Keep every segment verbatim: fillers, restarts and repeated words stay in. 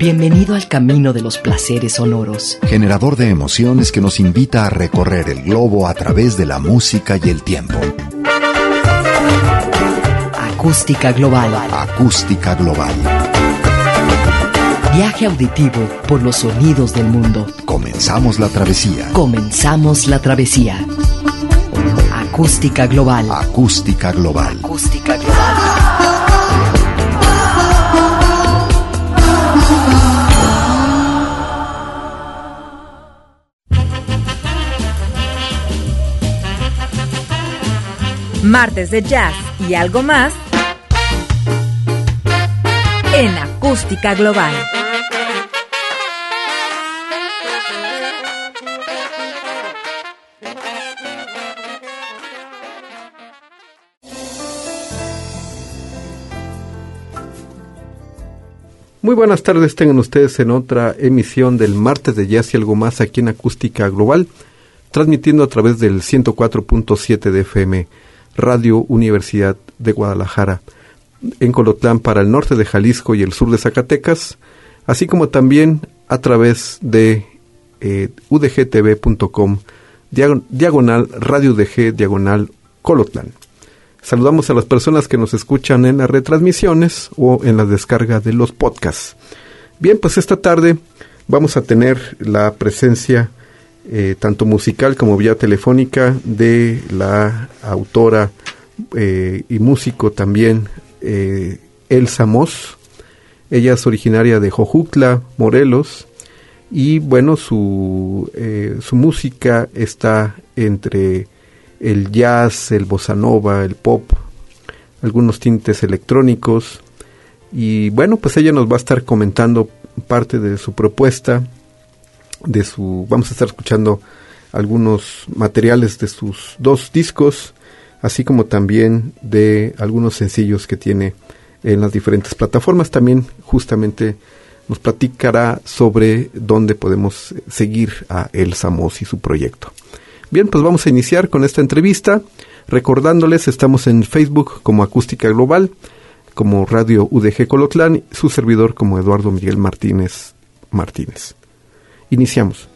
Bienvenido al camino de los placeres sonoros. Generador de emociones que nos invita a recorrer el globo a través de la música y el tiempo. Acústica Global. Acústica Global. Viaje auditivo por los sonidos del mundo. Comenzamos la travesía. Comenzamos la travesía. Acústica Global. Acústica Global. Acústica Global. Martes de jazz y algo más en Acústica Global. Muy buenas tardes, tengan ustedes en otra emisión del Martes de Jazz y algo más aquí en Acústica Global, transmitiendo a través del ciento cuatro punto siete de F M, Radio Universidad de Guadalajara, en Colotlán para el norte de Jalisco y el sur de Zacatecas, así como también a través de eh, u d g t v punto com, diagonal Radio U D G, diagonal Colotlán. Saludamos a las personas que nos escuchan en las retransmisiones o en la descarga de los podcasts. Bien, pues esta tarde vamos a tener la presencia Eh, tanto musical como vía telefónica de la autora eh, y músico también eh, Elsa Moss. Ella es originaria de Jojutla, Morelos, y bueno, su, eh, su música está entre el jazz, el bossa nova, el pop, algunos tintes electrónicos, y bueno, pues ella nos va a estar comentando parte de su propuesta, de su, vamos a estar escuchando algunos materiales de sus dos discos, así como también de algunos sencillos que tiene en las diferentes plataformas. También justamente nos platicará sobre dónde podemos seguir a Elsa Moss y su proyecto. Bien, pues vamos a iniciar con esta entrevista, recordándoles, estamos en Facebook como Acústica Global, como Radio U D G Colotlán, su servidor como Eduardo Miguel Martínez Martínez. Iniciamos.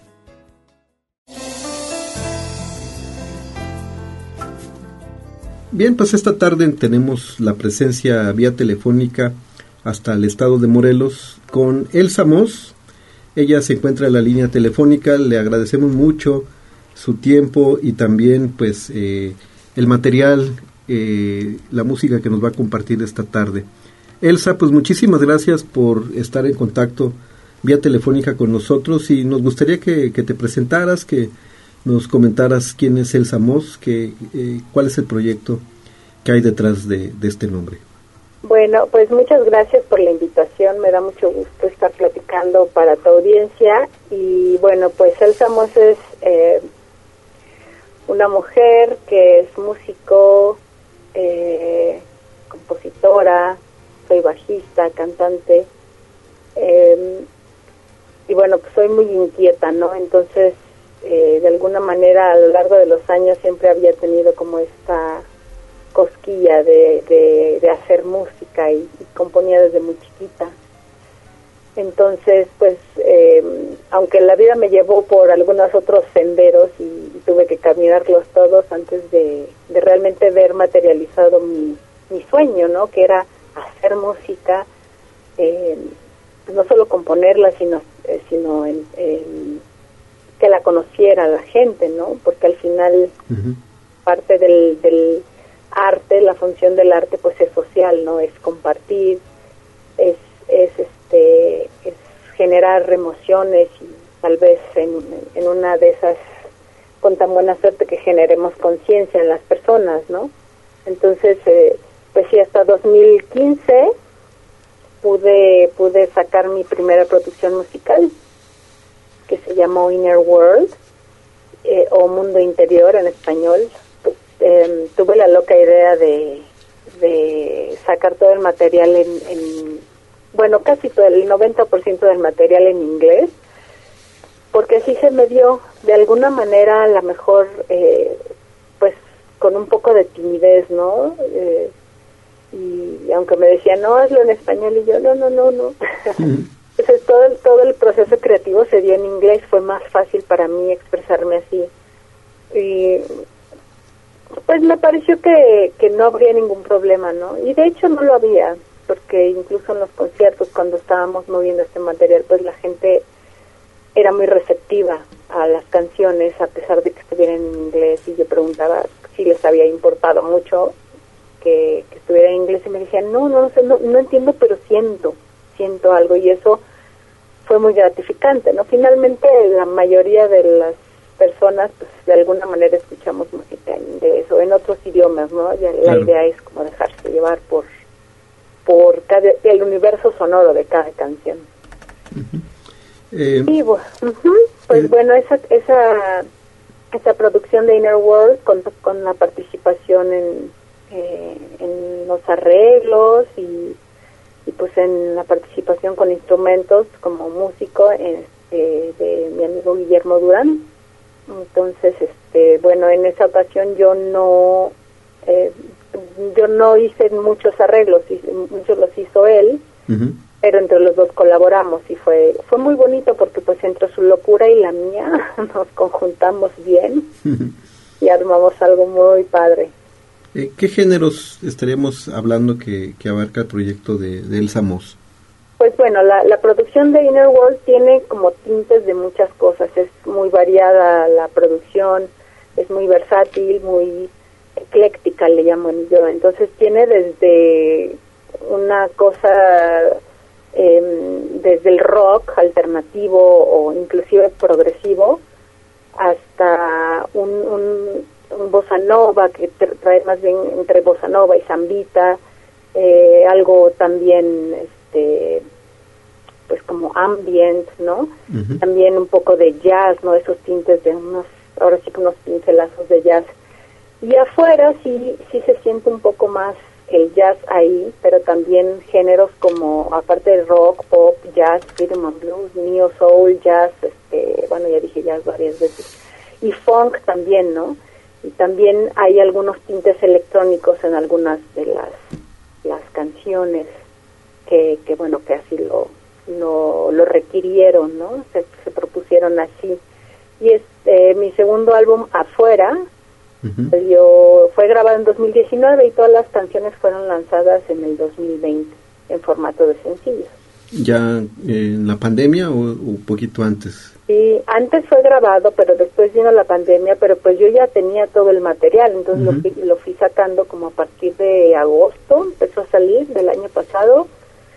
Bien, pues esta tarde tenemos la presencia vía telefónica hasta el estado de Morelos con Elsa Moss. Ella se encuentra en la línea telefónica. Le agradecemos mucho su tiempo y también pues eh, el material, eh, la música que nos va a compartir esta tarde. Elsa, pues muchísimas gracias por estar en contacto vía telefónica con nosotros, y nos gustaría que, que te presentaras, que nos comentaras quién es Elsa Moss, que, eh, cuál es el proyecto que hay detrás de, de este nombre. Bueno, pues muchas gracias por la invitación, me da mucho gusto estar platicando para tu audiencia. Y bueno, pues Elsa Moss es eh, una mujer que es músico, eh, compositora, soy bajista, cantante, eh, y bueno, pues soy muy inquieta, ¿no? Entonces, eh, de alguna manera, a lo largo de los años siempre había tenido como esta cosquilla de, de, de hacer música, y, y componía desde muy chiquita. Entonces, pues, eh, aunque la vida me llevó por algunos otros senderos y, y tuve que caminarlos todos antes de, de realmente ver materializado mi, mi sueño, ¿no? Que era hacer música, eh, no solo componerla, sino eh, sino en, en que la conociera la gente, ¿no? Porque al final uh-huh. parte del, del arte, la función del arte, pues es social, ¿no? Es compartir, es es este es generar emociones, y tal vez en, en una de esas, con tan buena suerte, que generemos conciencia en las personas, ¿no? Entonces, eh, pues sí, hasta dos mil quince pude pude sacar mi primera producción musical, que se llamó Inner World, eh, o Mundo Interior en español. Eh, tuve la loca idea de de sacar todo el material en, en bueno, casi todo, el noventa por ciento del material en inglés, porque así se me dio, de alguna manera, a lo mejor, eh, pues, con un poco de timidez, ¿no? Eh, y aunque me decían, no, hazlo en español, y yo, no, no, no, no. Entonces todo el, todo el proceso creativo se dio en inglés, fue más fácil para mí expresarme así. Y pues me pareció que, que no habría ningún problema, ¿no? Y de hecho no lo había, porque incluso en los conciertos, cuando estábamos moviendo este material, pues la gente era muy receptiva a las canciones, a pesar de que estuvieran en inglés, y yo preguntaba si les había importado mucho que, que estuviera en inglés, y me decían, no, no, no sé, no, no entiendo, pero siento, siento algo, y eso fue muy gratificante, ¿no? Finalmente, la mayoría de las personas, pues, de alguna manera escuchamos música en inglés o en otros idiomas, ¿no? Ya la Claro. idea es como dejarse llevar por por cada, el universo sonoro de cada canción. Eh, Y bu- ujú, pues eh, bueno, esa esa esa producción de Inner World con, con la participación en eh, en los arreglos y y pues en la participación con instrumentos como músico este, de mi amigo Guillermo Durán. Entonces, este, bueno, en esa ocasión yo no eh, yo no hice muchos arreglos, hice, muchos los hizo él, uh-huh. pero entre los dos colaboramos y fue fue muy bonito porque pues entre su locura y la mía nos conjuntamos bien Uh-huh. y armamos algo muy padre. Eh, ¿Qué géneros estaríamos hablando que, que abarca el proyecto de, de Elsa Moss? Pues bueno, la, la producción de Inner World tiene como tintes de muchas cosas, es muy variada la producción, es muy versátil, muy ecléctica le llamo yo, entonces tiene desde una cosa, eh, desde el rock alternativo o inclusive progresivo, hasta un, un, un bossa nova que trae más bien entre bossa nova y zambita, eh, algo también este pues como ambient, ¿no? Uh-huh. También un poco de jazz, ¿no? Esos tintes de unos, ahora sí que unos pincelazos de jazz. Y afuera sí sí se siente un poco más el jazz ahí, pero también géneros como, aparte de rock, pop, jazz, rhythm and blues, neo soul, jazz, este, bueno, ya dije jazz varias veces, y funk también, ¿no? Y también hay algunos tintes electrónicos en algunas de las las canciones que, que bueno, que así lo lo, lo requirieron, ¿no? Se, se propusieron así. Y este, mi segundo álbum, Afuera, Uh-huh. yo, fue grabado en dos mil diecinueve y todas las canciones fueron lanzadas en el dos mil veinte en formato de sencillos. ¿Ya eh, en la pandemia o un poquito antes? Sí, antes fue grabado, pero después vino la pandemia, pero pues yo ya tenía todo el material, entonces uh-huh. lo, fui, lo fui sacando como a partir de agosto, empezó a salir del año pasado,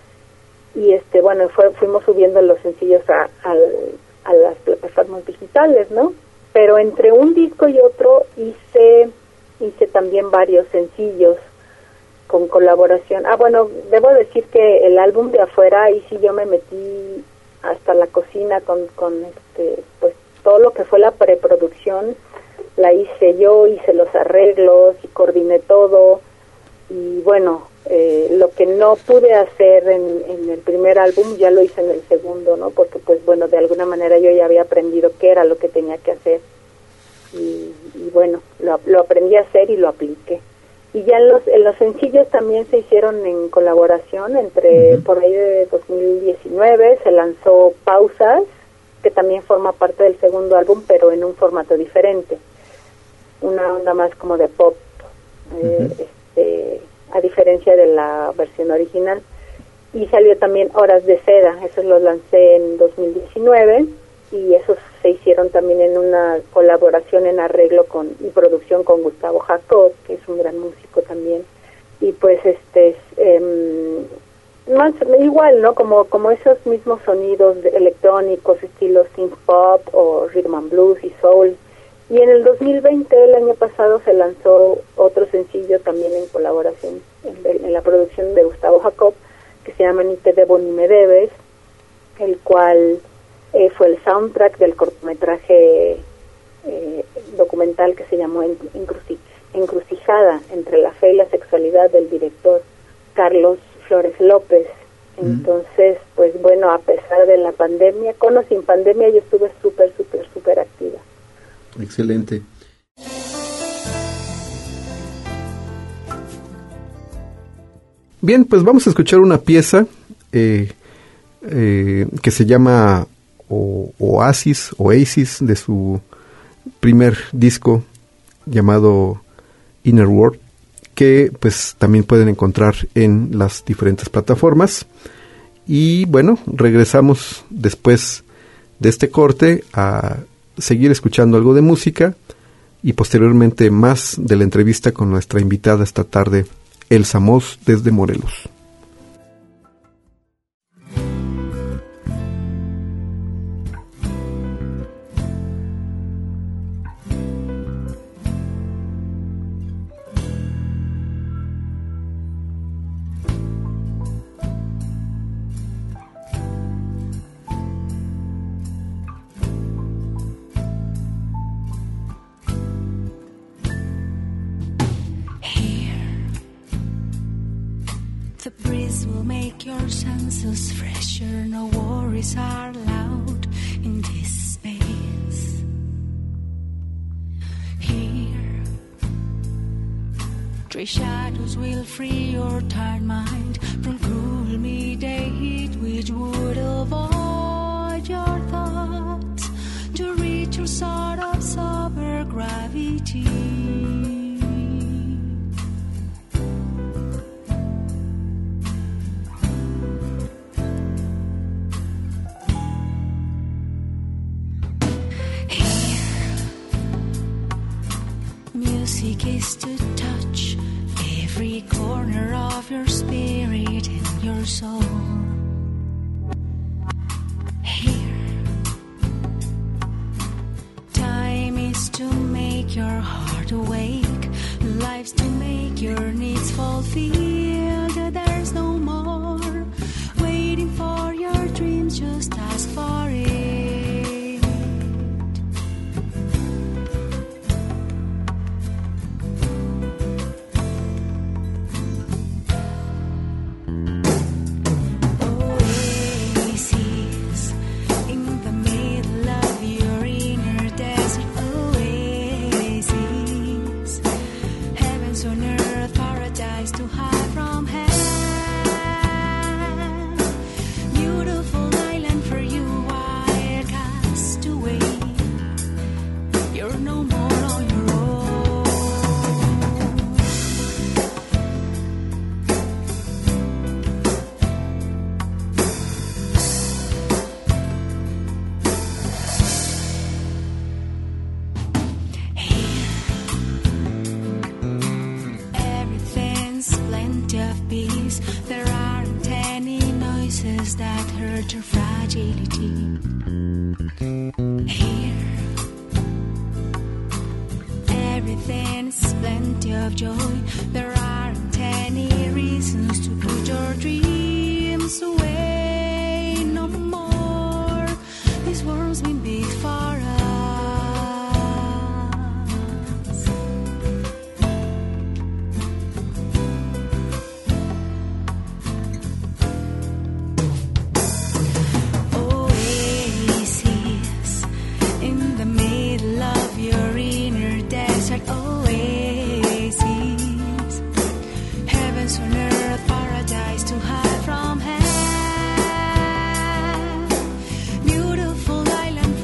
y este bueno, fue, fuimos subiendo los sencillos a, a, a las plataformas digitales, ¿no? Pero entre un disco y otro hice hice también varios sencillos con colaboración. Ah, bueno, debo decir que el álbum de Afuera, ahí sí yo me metí hasta la cocina con, con este, pues todo lo que fue la preproducción, la hice yo, hice los arreglos y coordiné todo. Y bueno, eh, lo que no pude hacer en, en el primer álbum ya lo hice en el segundo, ¿no? Porque pues bueno, de alguna manera yo ya había aprendido qué era lo que tenía que hacer. Y, y bueno, lo, lo aprendí a hacer y lo apliqué. Y ya en los, en los sencillos también se hicieron en colaboración entre, uh-huh. por ahí de dos mil diecinueve se lanzó Pausas, que también forma parte del segundo álbum, pero en un formato diferente. Una onda más como de pop, uh-huh. eh, este, a diferencia de la versión original. Y salió también Horas de Seda, esos los lancé en dos mil diecinueve, y esos se hicieron también en una colaboración en arreglo con y producción con Gustavo Jacob, que es un gran músico también. Y pues este eh, más igual, ¿no? Como como esos mismos sonidos de electrónicos, estilo synth pop o rhythm and blues y soul. Y en el dos mil veinte, el año pasado, se lanzó otro sencillo también en colaboración en, en la producción de Gustavo Jacob, que se llama Ni te debo ni me debes, el cual eh, fue el soundtrack del cortometraje eh, documental que se llamó Encruci- Encrucijada entre la fe y la sexualidad, del director Carlos Flores López. Entonces, pues bueno, a pesar de la pandemia, con o sin pandemia, yo estuve súper, súper, súper activa. Excelente. Bien, pues vamos a escuchar una pieza eh, eh, que se llama o, Oasis, Oasis, de su primer disco llamado Inner World, que pues también pueden encontrar en las diferentes plataformas. Y bueno, regresamos después de este corte a seguir escuchando algo de música y posteriormente más de la entrevista con nuestra invitada esta tarde, Elsa Moss, desde Morelos. Shadows will free your tired mind from cruel midday heat, which would avoid your thoughts to reach your sort of sober gravity. Here, music is to touch every corner of your spirit and your soul. Here, time is to make your heart awake, life's to make your needs fulfilled. There's no more waiting for your dreams, just ask for it. Island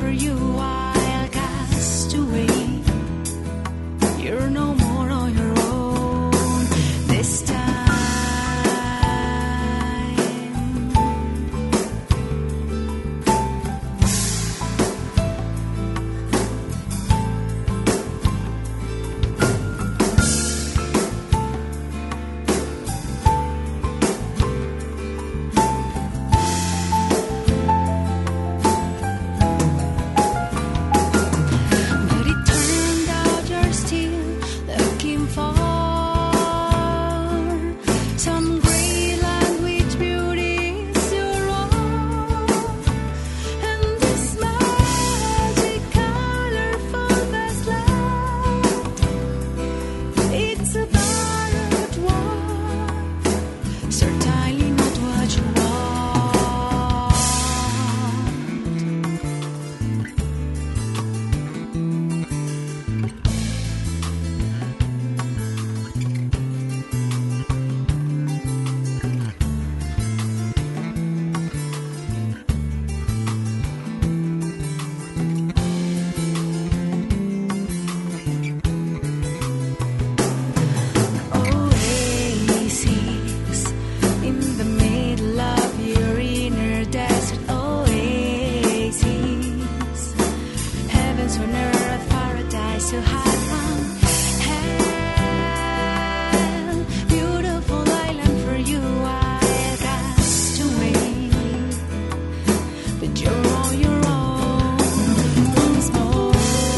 place to hide from hell. Beautiful island for you, I cast away, but you're on your own once more.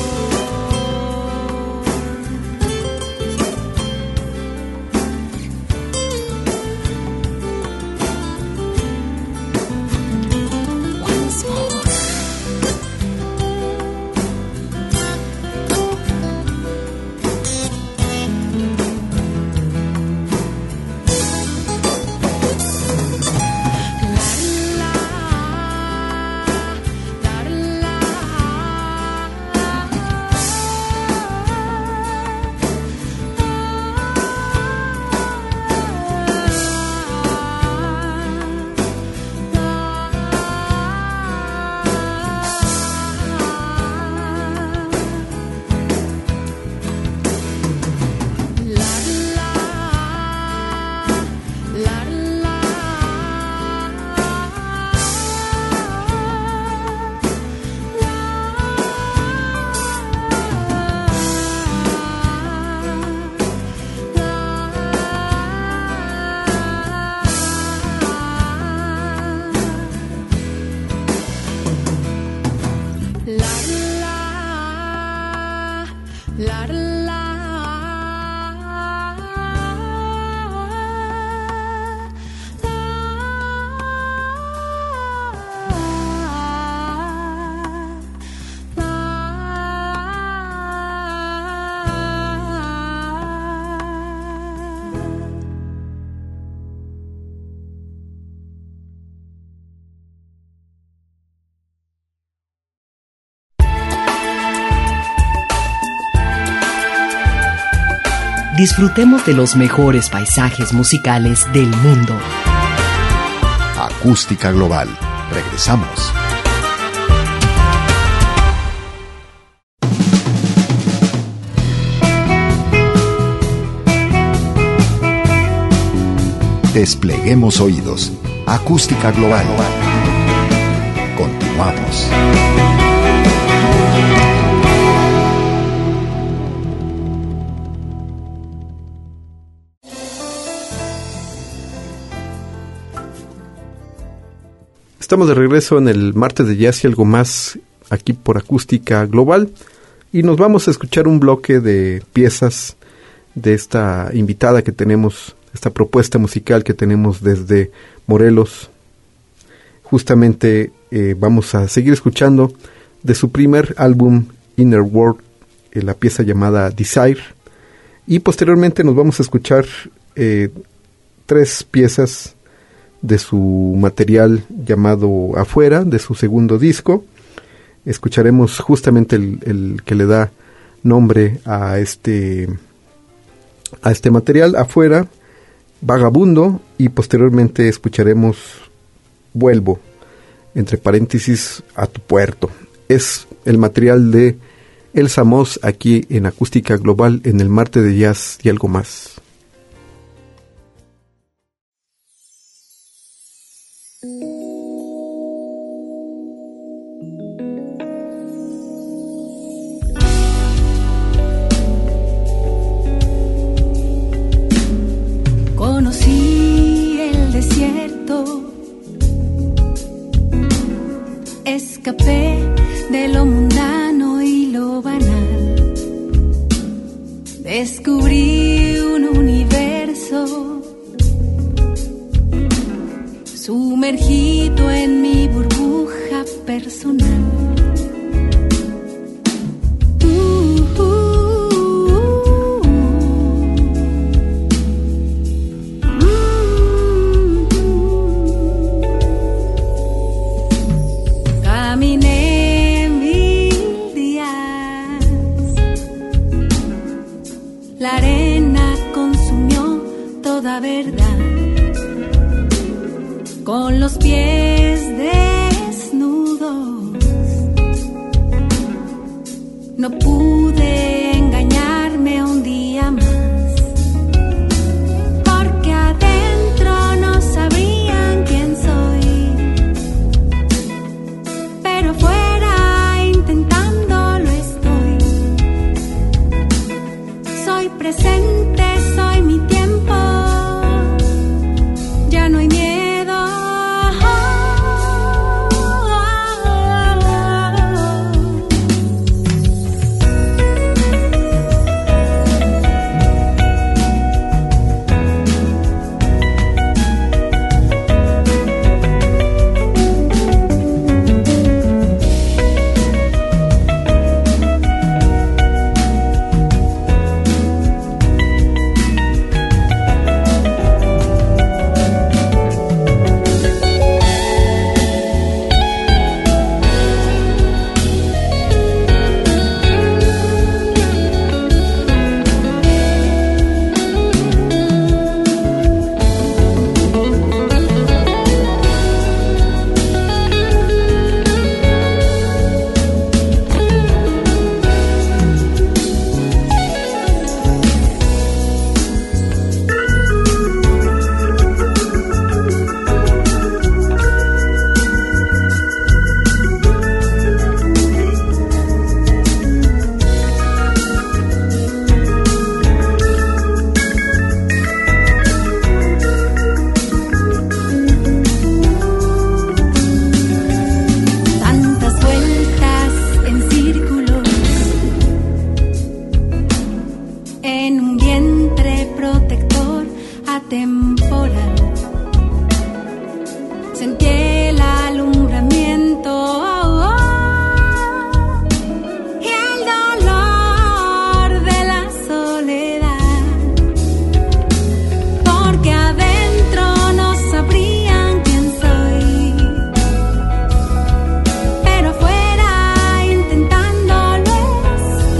Once more. La la Disfrutemos de los mejores paisajes musicales del mundo. Acústica Global. Regresamos. Despleguemos oídos. Acústica Global. Continuamos. Estamos de regreso en el martes de Jazz y algo más aquí por Acústica Global y nos vamos a escuchar un bloque de piezas de esta invitada que tenemos, esta propuesta musical que tenemos desde Morelos. Justamente eh, vamos a seguir escuchando de su primer álbum Inner World, eh, la pieza llamada Desire, y posteriormente nos vamos a escuchar eh, tres piezas de su material llamado Afuera, de su segundo disco. Escucharemos justamente el, el que le da nombre a este a este material, Afuera, Vagabundo, y posteriormente escucharemos Vuelvo, entre paréntesis, a tu puerto. Es el material de Elsa Moss aquí en Acústica Global en el martes de Jazz y algo más. Conocí el desierto, escapé de lo mundano y lo banal, descubrí un universo sumergido en mi burbuja personal. Con los pies desnudos, no pude engañarme un día más, porque adentro no sabrían quién soy, pero afuera intentándolo estoy. presente, soy mi tiempo. Ya no hay miedo.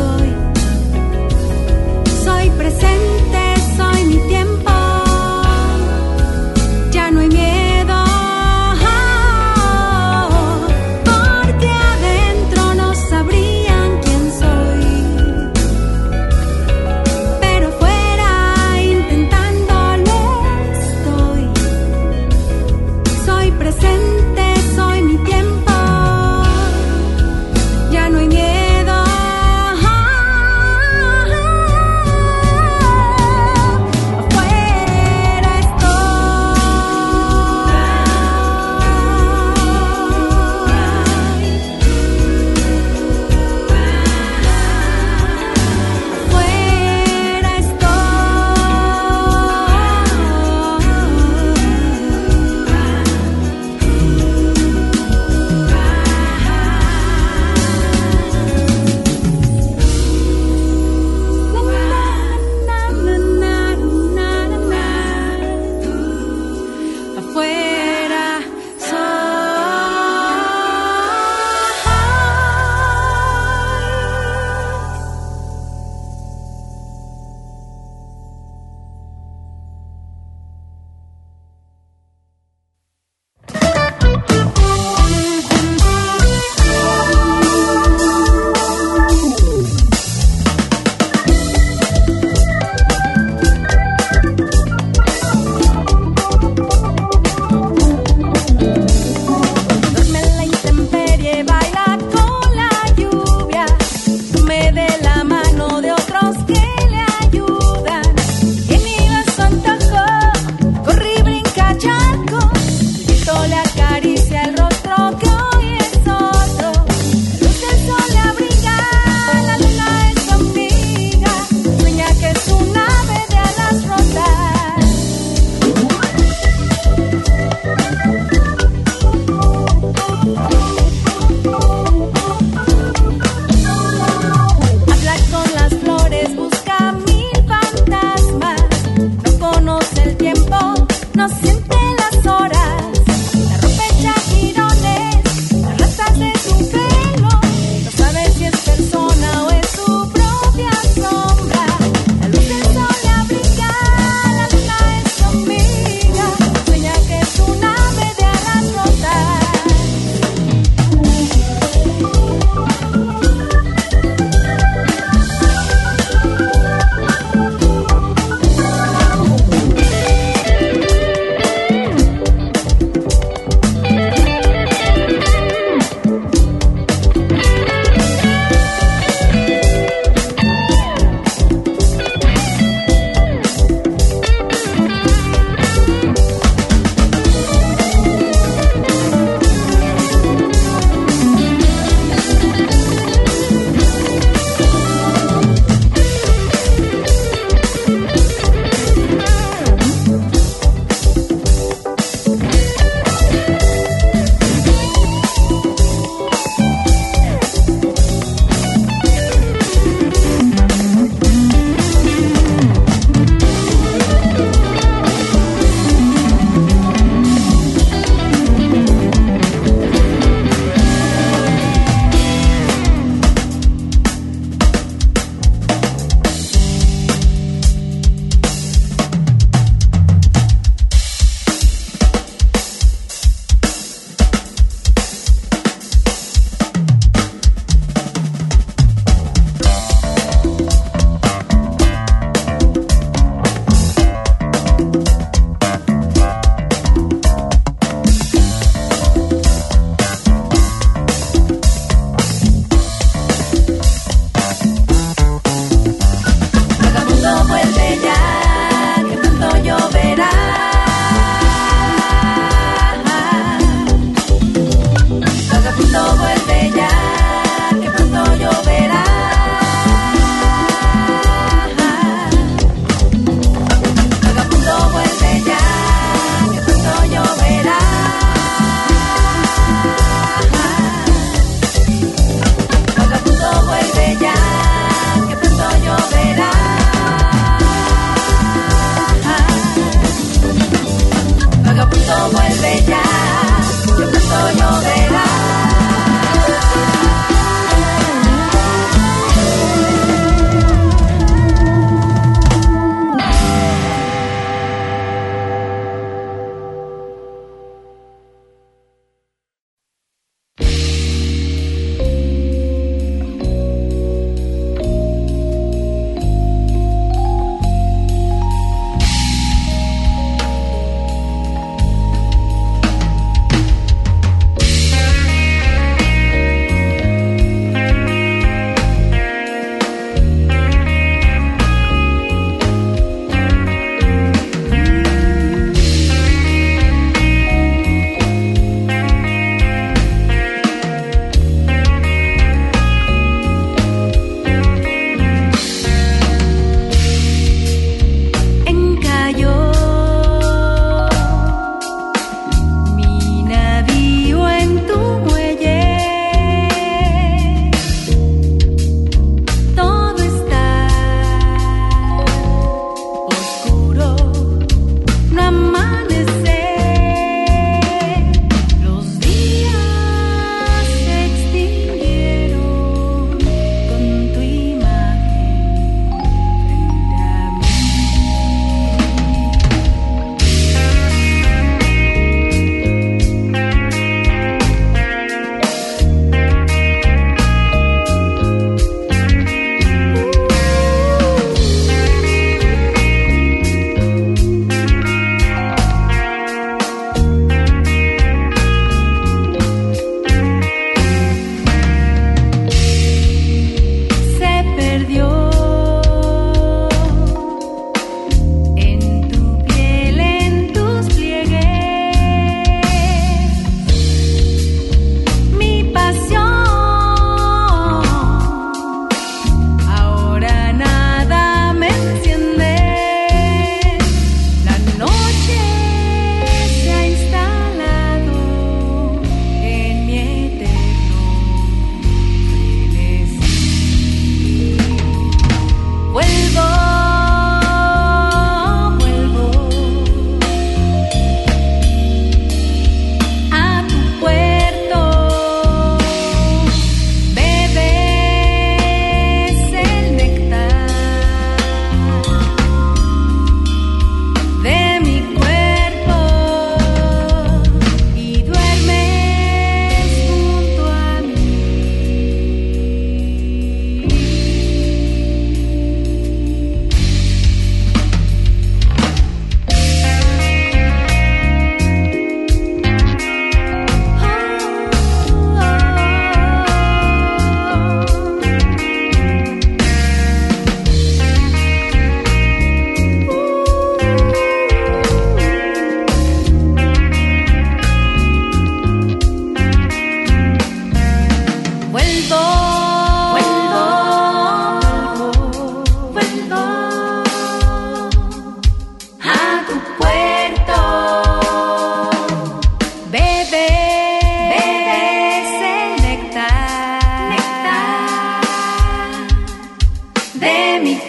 Presente, soy mi tiempo.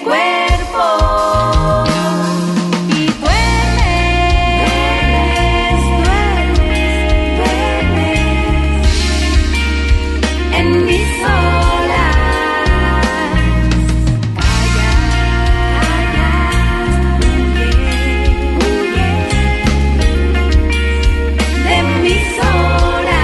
cuerpo. Y duermes, duermes, duermes en mis olas. Calla, calla, huye, huye de mis olas.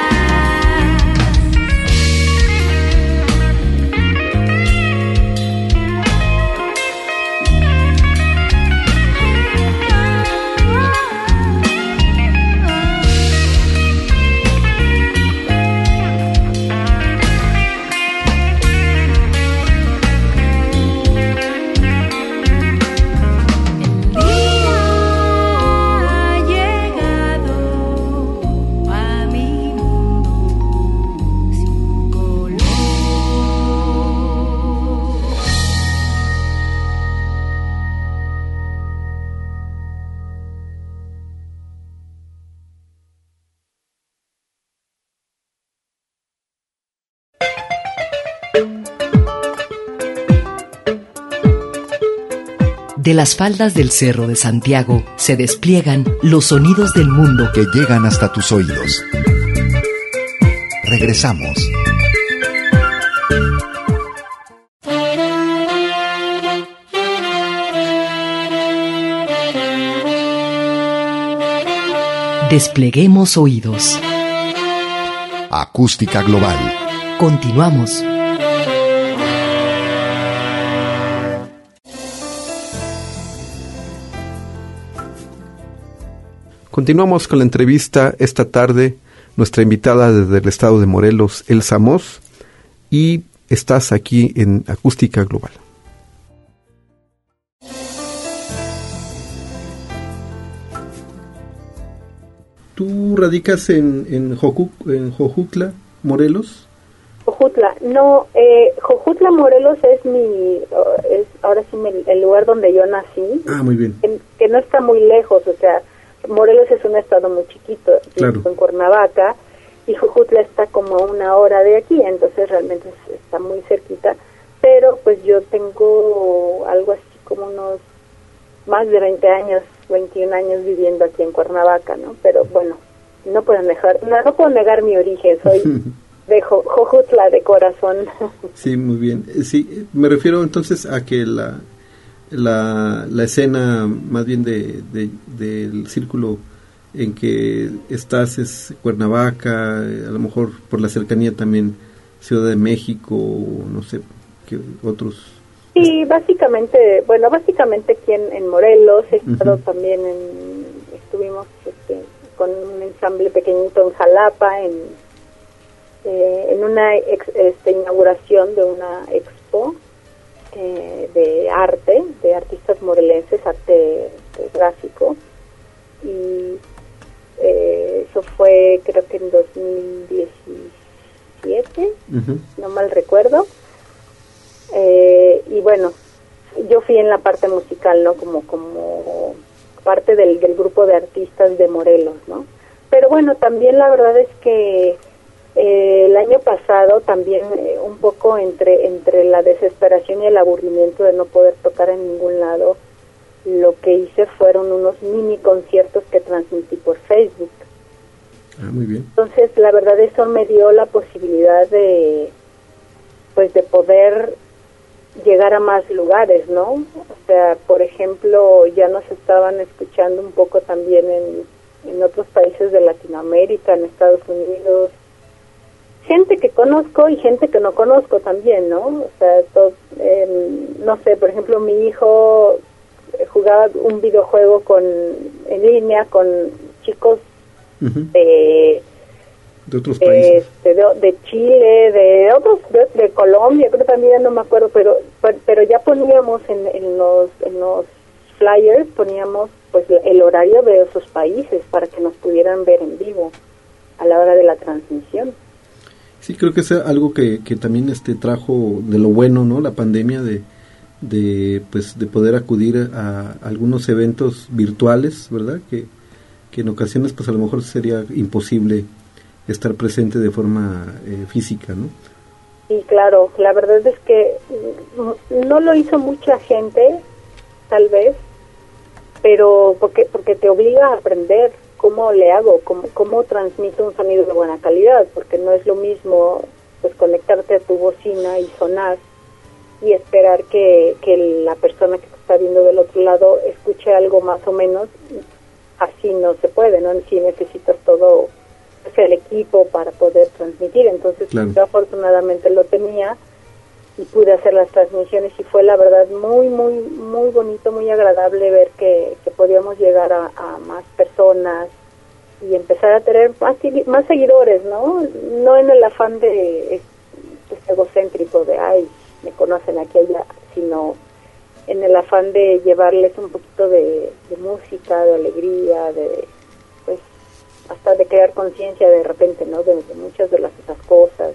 El día ha llegado a mi mundo sin color. De las faldas del Cerro de Santiago se despliegan los sonidos del mundo. Que llegan hasta tus oídos. Regresamos. Despleguemos oídos. Acústica Global. Continuamos. Continuamos con la entrevista esta tarde. Nuestra invitada desde el estado de Morelos, Elsa Moss, y estás aquí en Acústica Global. ¿Tú radicas en, en, Jocu, en Jojutla, Morelos? Jojutla, no, eh, Jojutla, Morelos es mi, es ahora sí mi, el lugar donde yo nací. Ah, muy bien. Que, que no está muy lejos, o sea, Morelos es un estado muy chiquito, Claro. en Cuernavaca, y Jojutla está como a una hora de aquí, entonces realmente es- está muy cerquita, pero pues yo tengo algo así como unos más de veinte años, veintiún años viviendo aquí en Cuernavaca, ¿no? Pero bueno, no puedo negar, no, no puedo negar mi origen, soy de Jo- Jojutla de corazón. Sí, muy bien. Eh, Sí, me refiero entonces a que la la, la escena más bien de, de del círculo en que estás es Cuernavaca, eh, a lo mejor por la cercanía también Ciudad de México, no sé, qué otros. Sí, básicamente, bueno, básicamente aquí en, en Morelos, he estado Ujú. también en, estuvimos este, con un ensamble pequeñito en Jalapa, en, eh, en una ex- este, inauguración de una expo eh, de arte, de artistas morelenses, arte eh, gráfico, y eh, eso fue creo que en dos mil diecisiete, Ujú. no mal recuerdo. Eh, y bueno, yo fui en la parte musical, ¿no? Como como parte del, del grupo de artistas de Morelos, ¿no? Pero bueno, también la verdad es que eh, el año pasado también eh, un poco entre entre la desesperación y el aburrimiento de no poder tocar en ningún lado, lo que hice fueron unos mini conciertos que transmití por Facebook. Ah, muy bien. Entonces, la verdad, eso me dio la posibilidad de, pues, de poder llegar a más lugares, ¿no? O sea, por ejemplo, ya nos estaban escuchando un poco también en, en otros países de Latinoamérica, en Estados Unidos, gente que conozco y gente que no conozco también, ¿no? O sea, todo, eh, no sé, por ejemplo, mi hijo jugaba un videojuego con en línea con chicos Ujú. de De otros países. este, de, de Chile, de otros, de, de Colombia, creo también, no me acuerdo, pero pero, pero ya poníamos en, en los en los flyers, poníamos pues el horario de esos países para que nos pudieran ver en vivo a la hora de la transmisión. Sí, creo que es algo que, que también este trajo de lo bueno, ¿no? La pandemia de, de pues de poder acudir a algunos eventos virtuales, ¿verdad? Que, que en ocasiones pues a lo mejor sería imposible estar presente de forma eh, física, ¿no? Sí, claro, la verdad es que no lo hizo mucha gente, tal vez, pero porque porque te obliga a aprender cómo le hago, cómo, cómo transmito un sonido de buena calidad, porque no es lo mismo pues conectarte a tu bocina y sonar y esperar que, que la persona que te está viendo del otro lado escuche algo más o menos. Así no se puede, ¿no? Sí necesitas todo, pues, el equipo para poder transmitir. Entonces, claro, yo afortunadamente lo tenía y pude hacer las transmisiones y fue la verdad muy, muy, muy bonito, muy agradable ver que, que podíamos llegar a, a más personas y empezar a tener más, más seguidores, ¿no? No en el afán de, de egocéntrico de, ay, me conocen aquí allá, sino en el afán de llevarles un poquito de, de música, de alegría, de, pues, hasta de crear conciencia de repente, ¿no? De, de muchas de las esas cosas,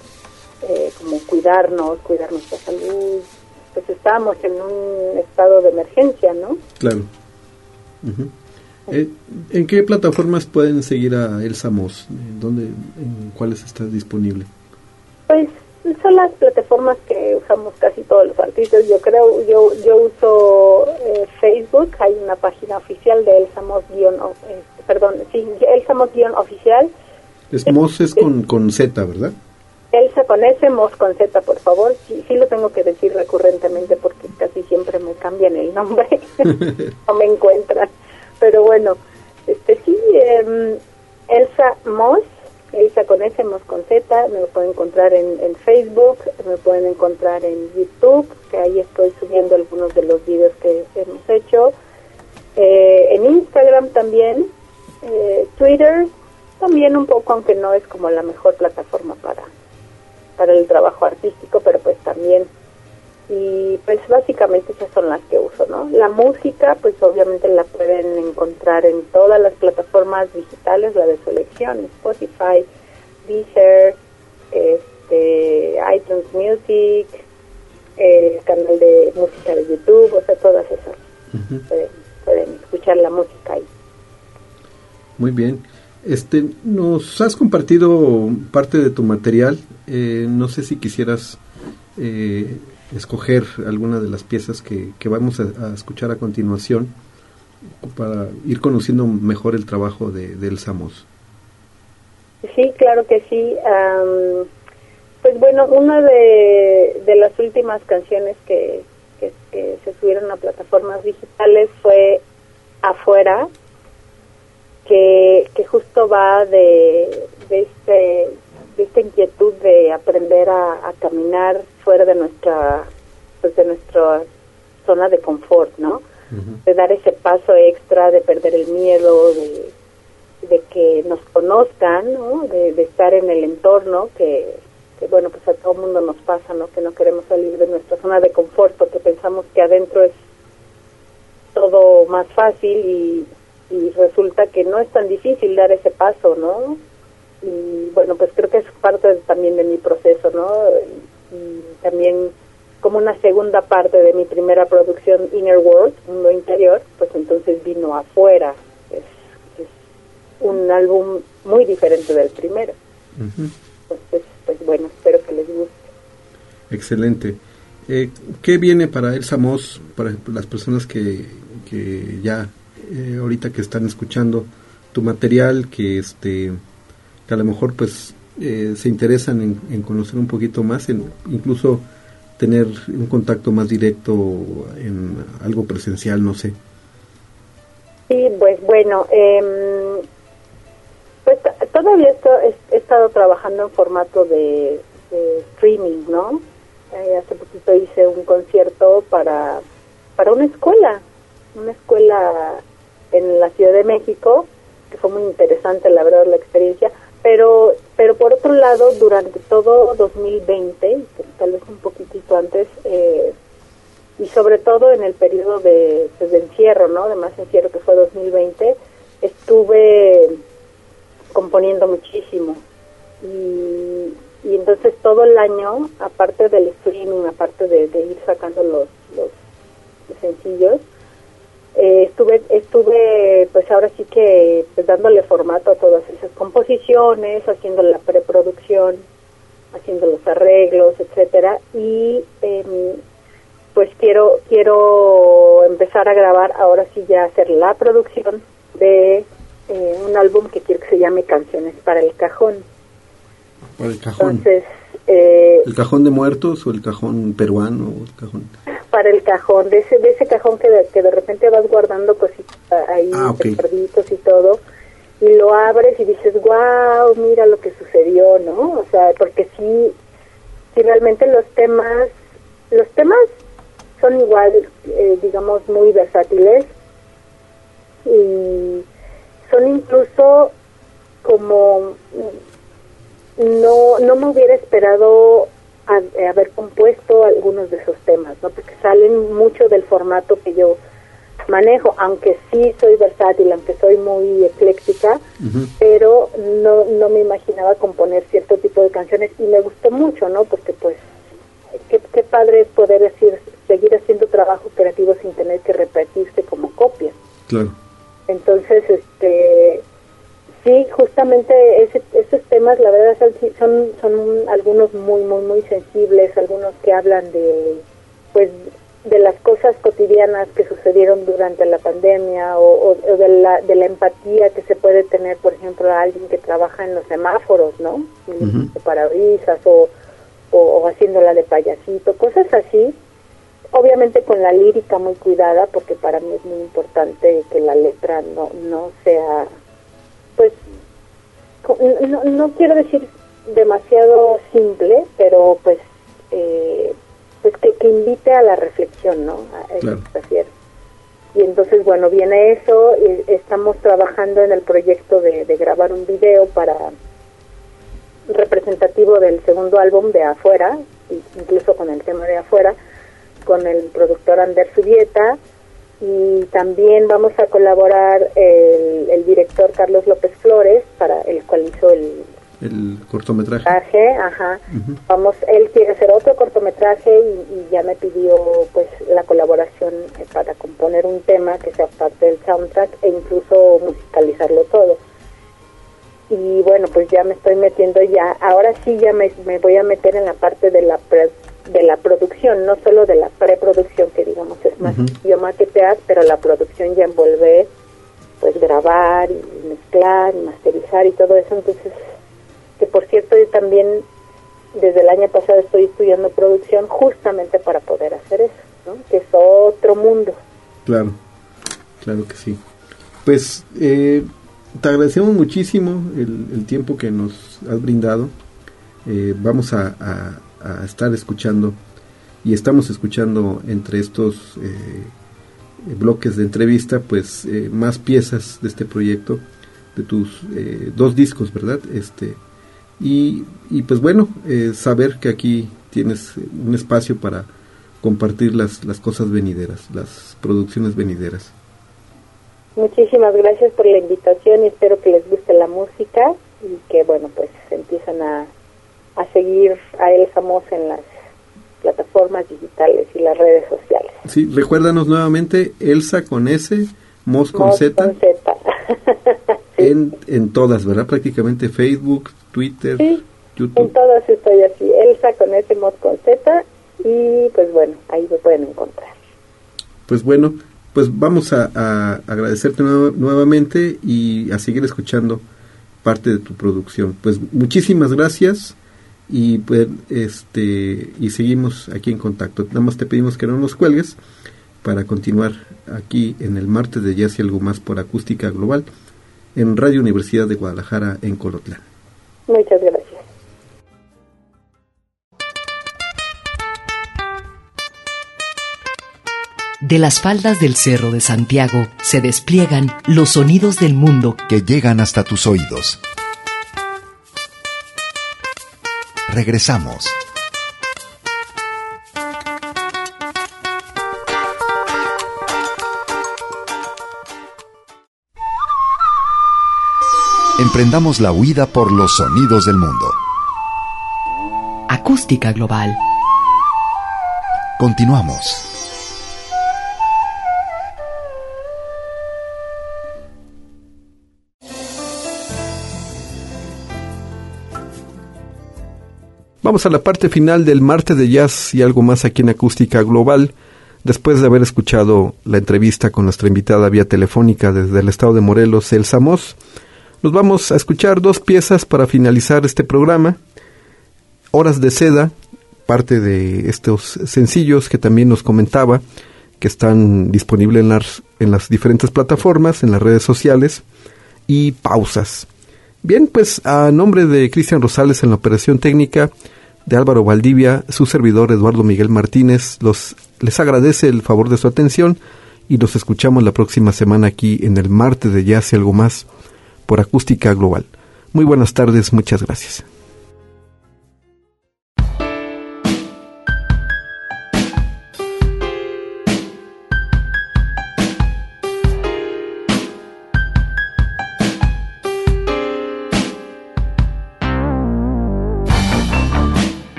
eh, como cuidarnos, cuidar nuestra salud. Pues estábamos en un estado de emergencia, ¿no? Claro. Uh-huh. Eh, ¿En qué plataformas pueden seguir a Elsa Moss? ¿En dónde, en cuáles está disponible? Pues son las plataformas que usamos casi todos los artistas. Yo creo, yo yo uso eh, Facebook. Hay una página oficial de Elsa Moss guión, eh, perdón, sí, Elsa Moss guión oficial. Es Moss es con, con Z, ¿verdad? Elsa con S, Moss con Z, por favor. Sí, sí lo tengo que decir recurrentemente porque casi siempre me cambian el nombre. No me encuentran. Pero bueno, este sí, eh, Elsa Moss, Elsa con S, Moss con Z, me lo pueden encontrar en, en Facebook, me pueden encontrar en YouTube, que ahí estoy subiendo algunos de los videos que hemos hecho, eh, en Instagram también, eh, Twitter también un poco, aunque no es como la mejor plataforma para, para el trabajo artístico, pero pues también. Y pues básicamente esas son las que uso, ¿no? La música, pues obviamente la pueden encontrar en todas las plataformas digitales, la de su elección, Spotify, Deezer, este, iTunes Music, el canal de música de YouTube, o sea, todas esas. Uh-huh. Pueden, pueden escuchar la música ahí. Muy bien. Este, nos has compartido parte de tu material. Eh, no sé si quisieras eh, escoger alguna de las piezas que, que vamos a, a escuchar a continuación para ir conociendo mejor el trabajo de, de Elsa Moss. Sí, claro que sí. Um, pues bueno, una de, de las últimas canciones que, que, que se subieron a plataformas digitales fue Afuera, que, que justo va de, de, este, de esta inquietud de aprender a, a caminar fuera de nuestra, pues de nuestra zona de confort, ¿no? Uh-huh. De dar ese paso extra, de perder el miedo, de, de que nos conozcan, ¿no? De, de estar en el entorno que, que, bueno, pues a todo el mundo nos pasa, ¿no? Que no queremos salir de nuestra zona de confort porque pensamos que adentro es todo más fácil y, y resulta que no es tan difícil dar ese paso, ¿no? Y bueno, pues creo que es parte de, también de mi proceso, ¿no? Y, y también como una segunda parte de mi primera producción, Inner World, Mundo Interior, pues entonces vino Afuera. Es, es un álbum muy diferente del primero. Uh-huh. Entonces, pues bueno, espero que les guste. Excelente. Eh, ¿Qué viene para Elsa Moss, para las personas que, que ya eh, ahorita que están escuchando tu material, que este que a lo mejor pues eh, se interesan en, en conocer un poquito más, en incluso tener un contacto más directo en algo presencial, no sé? Sí, pues bueno, eh, pues todavía esto, he, he estado trabajando en formato de, de streaming, ¿no? Eh, hace poquito hice un concierto para para una escuela, una escuela en la Ciudad de México, que fue muy interesante, la verdad, la experiencia, pero pero por otro lado, durante todo dos mil veinte, tal vez un poquitito antes, eh, y sobre todo en el periodo de, pues, de encierro, ¿no? De más encierro, que fue dos mil veinte, estuve componiendo muchísimo. Y, y entonces todo el año, aparte del streaming, aparte de, de ir sacando los, los, los sencillos, eh, estuve, estuve pues ahora sí que pues dándole formato a todas esas composiciones, haciendo la preproducción haciendo los arreglos, etcétera, y eh, pues quiero quiero empezar a grabar, ahora sí ya hacer la producción de eh, un álbum que quiero que se llame Canciones para el Cajón. Para el cajón. Entonces, eh, ¿el cajón de muertos o el cajón peruano? O el cajón... Para el cajón, de ese de ese cajón que de, que de repente vas guardando cositas ahí, ah, okay. recuerditos y todo, y lo abres y dices, wow, mira lo que sucedió, ¿no? O sea, porque sí, sí realmente los temas, los temas son igual, eh, digamos, muy versátiles, y son incluso como, no, no me hubiera esperado a, a haber compuesto algunos de esos temas, ¿no? Porque salen mucho del formato que yo manejo, aunque sí soy versátil, aunque soy muy ecléctica, uh-huh. pero no no me imaginaba componer cierto tipo de canciones, y me gustó mucho, ¿no? Porque pues qué, qué padre es poder decir, seguir haciendo trabajo creativo sin tener que repetirse como copia. Claro. Entonces, este sí, justamente ese, esos temas, la verdad, son, son son algunos muy, muy, muy sensibles, algunos que hablan de, pues, de las cosas cotidianas que sucedieron durante la pandemia, o, o, o de la de la empatía que se puede tener, por ejemplo, a alguien que trabaja en los semáforos, ¿no? Uh-huh. De parabrisas, o, o, o haciéndola de payasito, cosas así. Obviamente con la lírica muy cuidada, porque para mí es muy importante que la letra no no sea, pues, no, no quiero decir demasiado simple, pero pues eh, pues que, que invite a la reflexión, ¿no? A eso claro. Se refiere. Y entonces, bueno, viene eso, y estamos trabajando en el proyecto de, de grabar un video para representativo del segundo álbum de Afuera, incluso con el tema de Afuera, con el productor Ander Subieta, y también vamos a colaborar el, el director Carlos López Flores, para el cual hizo el el cortometraje. Ajá. Uh-huh. Vamos, él quiere hacer otro cortometraje, y, y ya me pidió pues la colaboración para componer un tema que sea parte del soundtrack e incluso musicalizarlo todo. Y bueno, pues ya me estoy metiendo ya, ahora sí ya me, me voy a meter en la parte de la pre, de la producción, no solo de la preproducción, que digamos es más uh-huh. yo maquetear, pero la producción ya envuelve pues grabar y mezclar y masterizar y todo eso. Entonces, que por cierto yo también desde el año pasado estoy estudiando producción justamente para poder hacer eso, ¿no? Que es otro mundo. Claro, claro que sí. Pues eh, te agradecemos muchísimo el, el tiempo que nos has brindado. Eh, vamos a, a, a estar escuchando, y estamos escuchando entre estos eh, bloques de entrevista, pues eh, más piezas de este proyecto, de tus eh, dos discos, ¿verdad? Este y, y pues bueno, eh, saber que aquí tienes un espacio para compartir las, las cosas venideras, las producciones venideras. Muchísimas gracias por la invitación, y espero que les guste la música, y que bueno, pues empiezan a, a seguir a Elsa Moss en las plataformas digitales y las redes sociales. Sí, recuérdanos nuevamente, Elsa con S, Moss con Moss Z. Con Z. Sí. en, en todas, ¿verdad? Prácticamente Facebook, Twitter, sí, YouTube. En todas estoy así, Elsa con S, Moss con Z, y pues bueno, ahí me pueden encontrar. Pues bueno, pues vamos a, a agradecerte nu- nuevamente y a seguir escuchando parte de tu producción. Pues muchísimas gracias, y pues este y seguimos aquí en contacto. Nada más te pedimos que no nos cuelgues para continuar aquí en el martes de Jazz y Algo Más por Acústica Global en Radio Universidad de Guadalajara en Colotlán. Muchas gracias. De las faldas del Cerro de Santiago se despliegan los sonidos del mundo que llegan hasta tus oídos. Regresamos. Emprendamos la huida por los sonidos del mundo. Acústica Global. Continuamos. Vamos a la parte final del martes de jazz y algo más aquí en Acústica Global. Después de haber escuchado la entrevista con nuestra invitada vía telefónica desde el estado de Morelos, Elsa Moss, nos vamos a escuchar dos piezas para finalizar este programa. Horas de Seda, parte de estos sencillos que también nos comentaba, que están disponibles en las, en las diferentes plataformas, en las redes sociales, y Pausas. Bien, pues a nombre de Cristian Rosales en la operación técnica, de Álvaro Valdivia, su servidor Eduardo Miguel Martínez, los, les agradece el favor de su atención y nos escuchamos la próxima semana aquí en el martes de Jazz y algo más por Acústica Global. Muy buenas tardes, muchas gracias.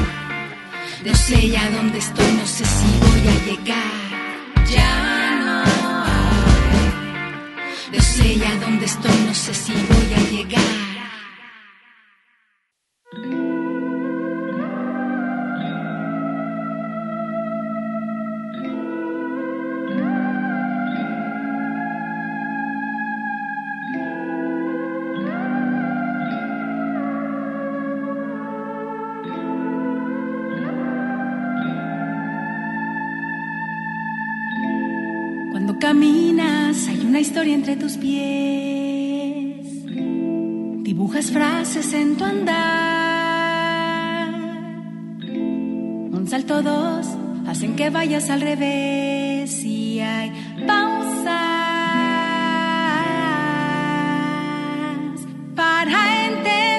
No sé ya dónde estoy, no sé si voy a llegar. Ya no. dónde estoy, no sé si voy a llegar. Cuando caminas hay una historia entre tus pies, dibujas frases en tu andar, un salto, dos, hacen que vayas al revés y hay pausas para entender.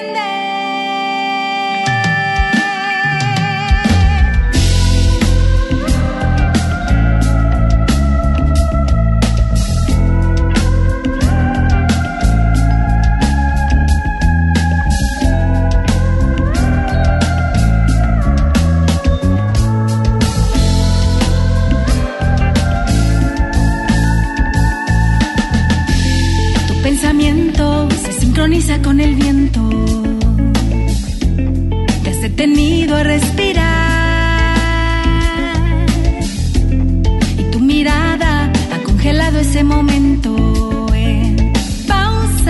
Se sincroniza con el viento, te has detenido a respirar y tu mirada ha congelado ese momento en pausas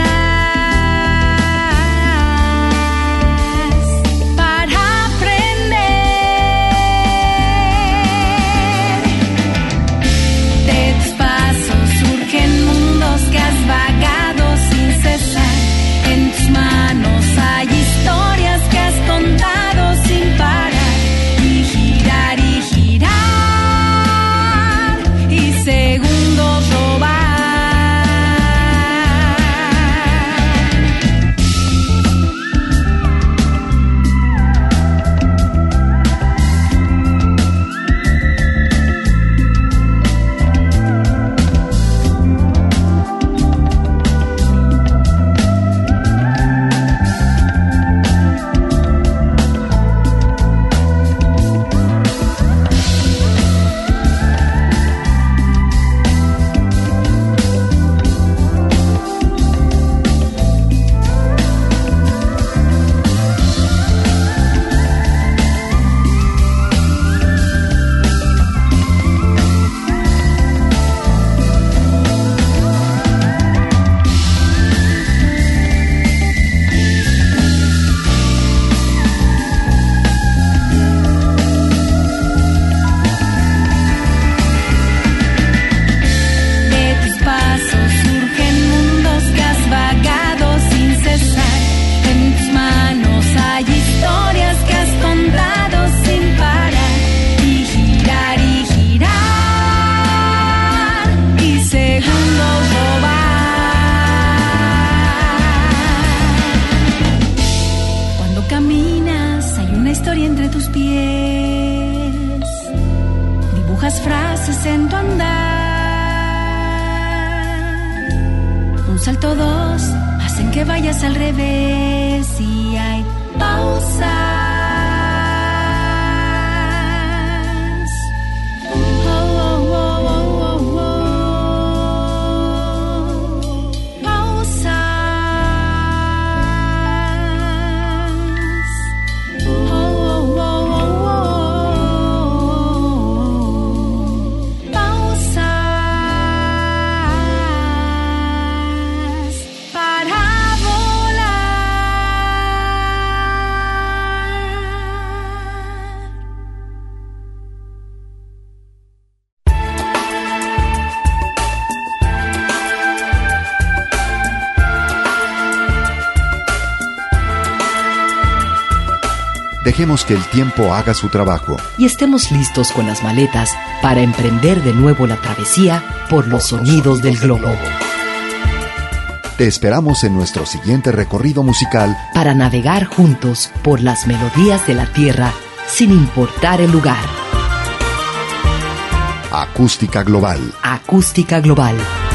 para aprender. De tus pasos surgen mundos que has vagado sin cesar. En tus manos hay historias que has contado sin parar. Y girar y girar y segundos robar. Frases en tu andar, un salto, dos, hacen que vayas al revés y hay pausas. Oh, oh, oh, oh, oh, oh. Pausas. Oh, oh, oh, oh, oh. Dejemos que el tiempo haga su trabajo y estemos listos con las maletas para emprender de nuevo la travesía por los sonidos del globo. Te esperamos en nuestro siguiente recorrido musical para navegar juntos por las melodías de la tierra sin importar el lugar. Acústica Global. Acústica Global.